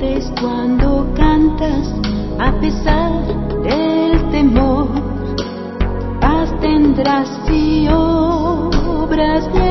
sientes cuando cantas a pesar del temor. Paz tendrás y obras de